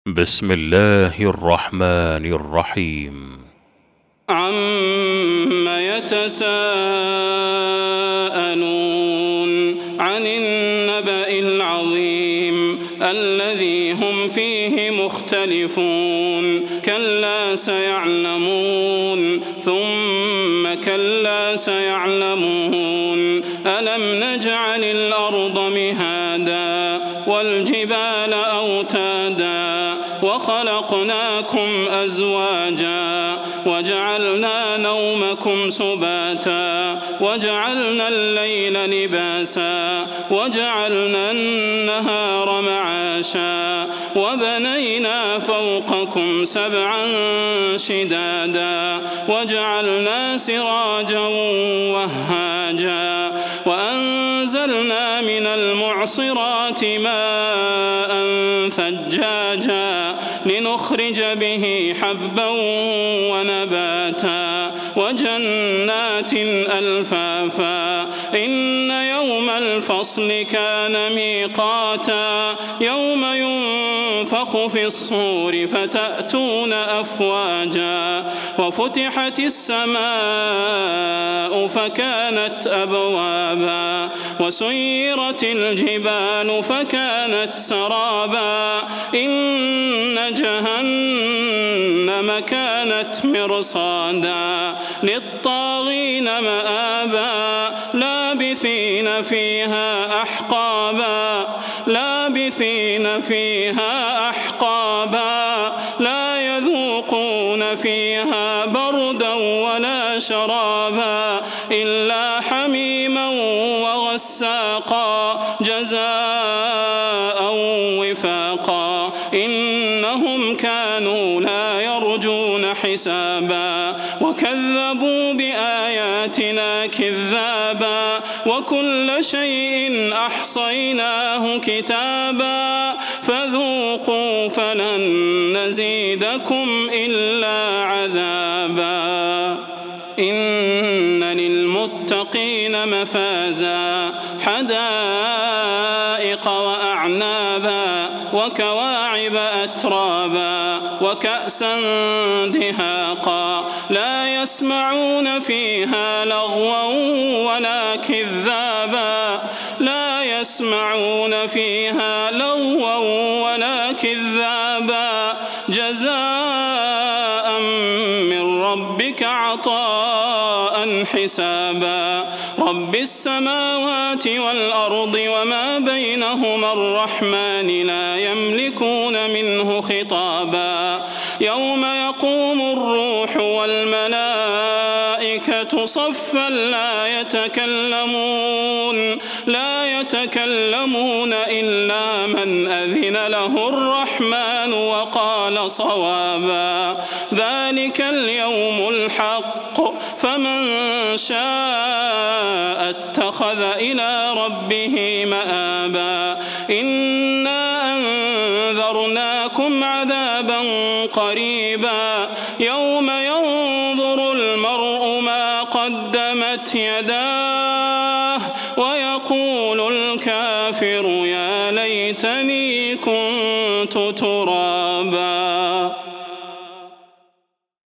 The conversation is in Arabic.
بسم الله الرحمن الرحيم. عم يتساءلون عن النبأ العظيم الذي هم فيه مختلفون كلا سيعلمون ثم كلا سيعلمون ألم نجعل الأرض مهادا والجبال أوتادا وخلقناكم أزواجا وجعلنا نومكم سباتا وجعلنا الليل لباسا وجعلنا النهار معاشا وبنينا فوقكم سبعا شدادا وجعلنا سراجا وهاجا وأنزلنا من المعصرات ماء ثجاجا لنخرج به حبا ونباتا وجنات ألفافا إن يوم الفصل كان ميقاتا يوم ينفخ في الصور فتأتون أفواجا وفتحت السماء فكانت أبوابا وسيرت الجبال فكانت سرابا إن جهنم كانت مرصادا للطاغين مآبا لابثين فيها أحقابا لا يذوقون فيها بردا ولا شرابا إلا حميما وغساقا جزاء وفاقا إنهم كانوا لا يرجون حسابا وكذبوا بآياتنا كذابا وكل شيء أحصيناه كتابا فذوقوا فلن نزيدكم إلا عذابا إن للمتقين مفازا حدائق وأعنابا وكواعب أترابا وكأسا دهاقا لا يسمعون فيها لغوا ولا كذابا جزاء من ربك عطاء حسابا رب السماوات والأرض وما بينهما الرحمن لا يملكون منه خطابا يوم يقوم الروح والملائكة صفا لا يتكلمون إلا من أذن له الرحمن وقال صوابا ذلك اليوم الحق فمن شاء اتخذ إلى ربه مآبا إنا أنذرناكم عذابا قريبا يوم ينظر المرء ما قدمت يداه ويقول الكافر يا ليتني كنت ترابا.